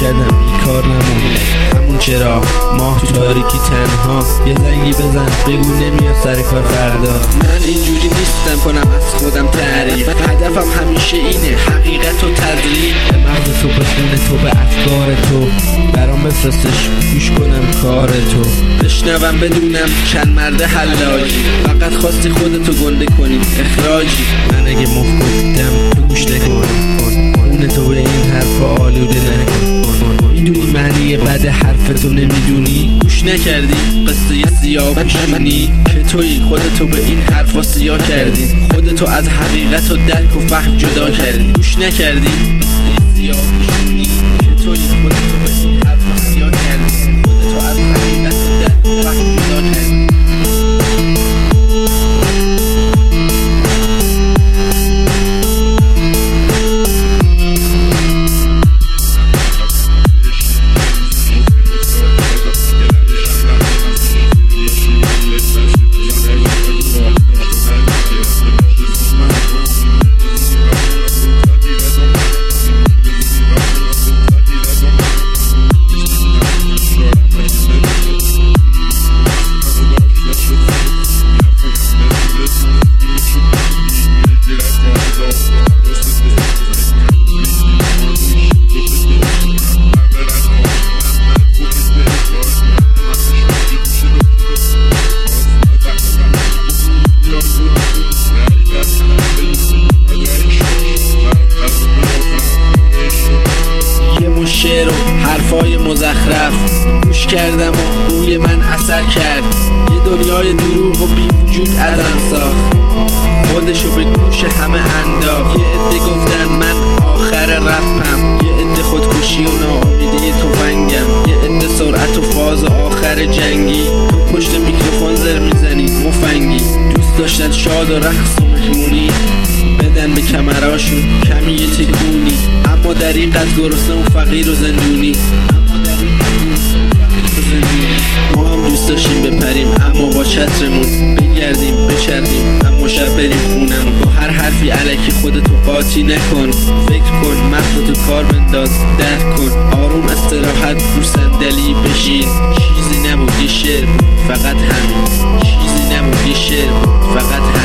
کردم بیکار نمون. همون چرا ماه تو تاریکی تنها، یه زنگی بزن بگو نمیاد سر کار فردا. من اینجوری نیستم کنم از خودم تعریف، هدفم همیشه اینه حقیقت و تدریج. به مغز تو، به خون تو، به افکار تو، برام بفرستش گوش کنم کار تو. بشنوم بدونم چند مرد حلاجی، فقط خواستی خودتو گنده کنی اخراجی. من اگه مخ گفتم تو گوش نکن، اون تو به این حرفا آلوده نکن. میدونی معنی بد حرفتو نمیدونی، گوش نکردی قصه سیاه پیشونی که توی خودتو به این حرفا سیاه کردی. خودتو از حقیقت و درک و فهم جدا کردی. گوش نکردی قصه سیاه پیشونی که توی خودتو به این حرفا سیاه کردی. خودتو از حقیقت و درک و فهم جدا کردی. شعر و حرفای مزخرف گوش کردم و روی من اثر کرد. یه دنیای دروغ و بی وجود ازم ساخت، خودشو به گوش همه انداخت. یه عده گفتن من آخر رپم، یه عده خودکشی و ناامیدی تفنگم، یه عده سرعت و فاز آخر جنگی. تو پشت میکروفون زر میزنی مفنگی، دوست داشتن شاد و رقص و مهمونی بدن به کمراشون کمی یه تکونی. اما دریقت گرسنه و فقیر و زندونی. ما هم دوست داشتیم بپریم اما با چترمون، بگردیم بچرخیم اما شب بریم خونمون. با هر حرفی الکی خودتو قاطی نکن، فکر کن مغزتو کار بنداز درک کن. آروم استراحت رو صندلی بشین. چیزی نبود یه شعر بود فقط همین، چیزی نبود یه شعر بود فقط همین.